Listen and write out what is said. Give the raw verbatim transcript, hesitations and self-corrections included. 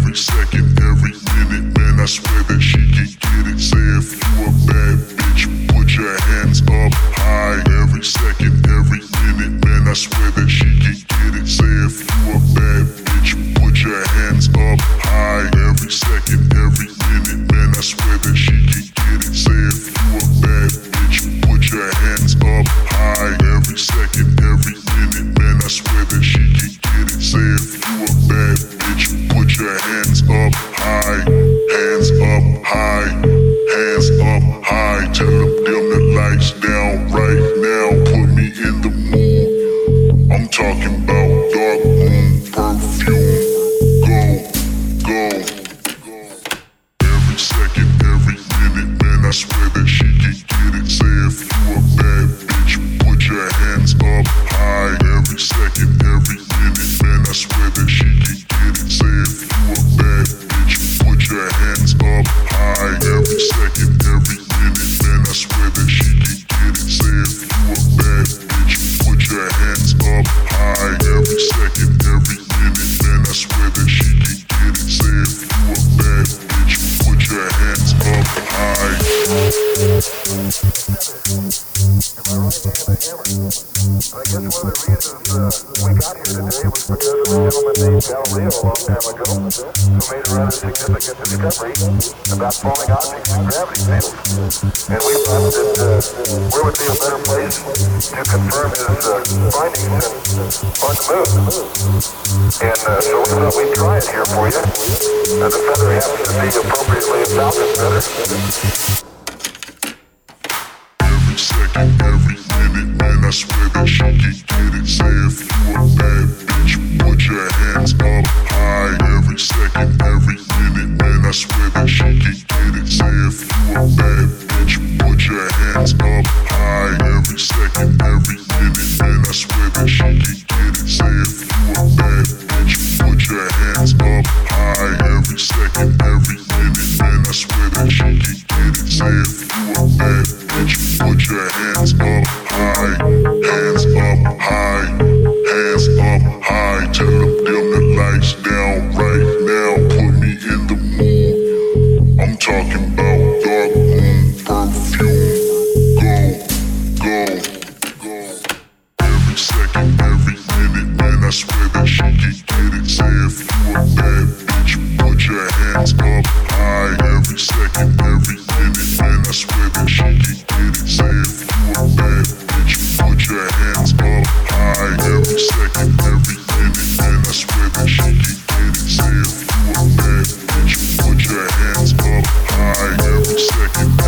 every second, every minute, man, I swear that she can get it. Say if you a bad bitch, put your hands up high. Every second, every minute, man, I swear that she can get it. Say if you a bad bitch, put your hands up high. Every second, every minute, man, I swear that she can get it. Say if you a bad bitch, put your hands up high. Every second, every minute, man, I swear that she can get it. Say if you a bad bitch, put your hands up high. Hands up high. Hands up high. Tell them dim the lights down right now. Put me in the mood. I'm talking about dark moon perfume. Go, go. Every second, every minute, man, I swear that she can get it. Say if you a bad bitch, put your hands up high. Every second, every minute, man, I swear that she can get it. Say if you a bad bitch, put your hands up high. Every second, every minute, man, I swear that she can get it. Say if you a bad bitch, put your hands up high. Every second, every minute, man, I swear that she can get it. Say if you a bad bitch, put your hands up high. I guess one of the reasons uh, we got here today was because of a gentleman named Del Rio a long time ago who made a rather significant discovery about falling objects in gravity fields. And we thought that uh, where would be a better place to confirm his uh, findings than on the moon. And uh, so we thought we'd try it here for you. Uh, the feather happens to be appropriately a falcon feather. Every second, every minute, man, I swear that she can get it. Say if you a bad bitch, put your hands up high. Every second, every minute, man, I swear that she can get it. Say if you a bad bitch, put your hands up high. Every second, every minute, man, I swear that she can get it. Say if you a bad bitch, put your hands up high. Every second, every minute, man, I swear that she can get it. Say if you a bad bitch, put your hands up high. Hands up high. Hands up high. Tell them dim the lights down right now. Put me in the mood. I'm talking about dark moon perfume. Go, go, go. Every second, every minute, man, I swear that she can get it. Say if you a bad bitch, put your hands up high. Every second, every minute, man, I swear that she can get it. Say if you a bad bitch, put your hands up high. Every second, every minute, man, I swear that she can get it. Say if you a bad bitch, put your hands up high. Every second,